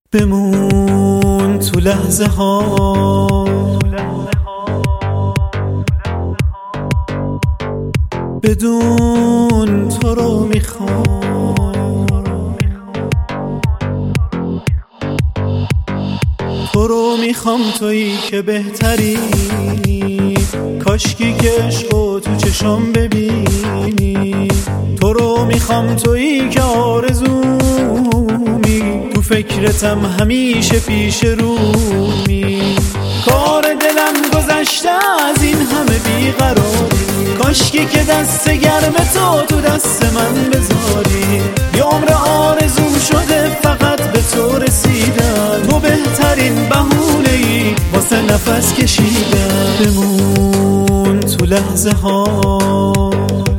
بمون تو لحظه ها، بدون تو رو میخوام، تو رو میخوام، تویی که بهتری، کاشکی که عشقو تو چشام ببینی. تو رو میخوام، تویی که آرزومی، تو فکرتم همیشه پیش رومی. کار دلم گذشته از این همه بیقراری، کاشکی که دست گرم تو دست من بذاری. یه عمر آرزوم شده فقط به تو رسیدم، تو بهترین بهونه‌ای واسه نفس کشیدم. بمون تو لحظه ها،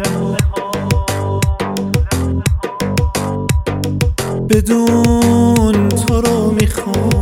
بدون تو رو میخوام.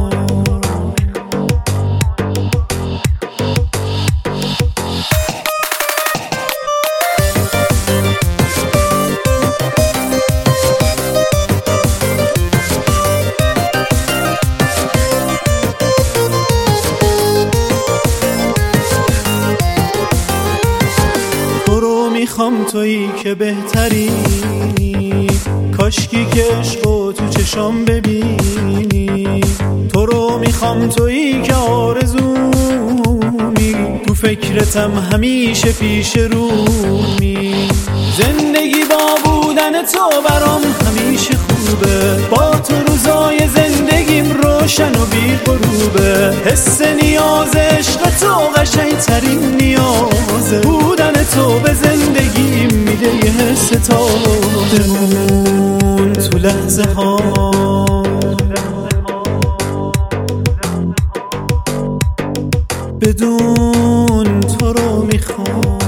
میخوام، تویی که بهتری، کاشکی که عشقو تو چشام ببینی. تو رو میخوام، تویی که آرزومی، تو فکرتم همیشه پیش رومی. زندگی با بودن تو برام همیشه خوبه، با تو روزای زندگیم روشن و بی غروبه. حس نیاز عشق تو قشنگترین نیازه، بودن تو به زندگیم میده یه حس تازه. بمون تو لحظه ها، بدون تو رو میخوام.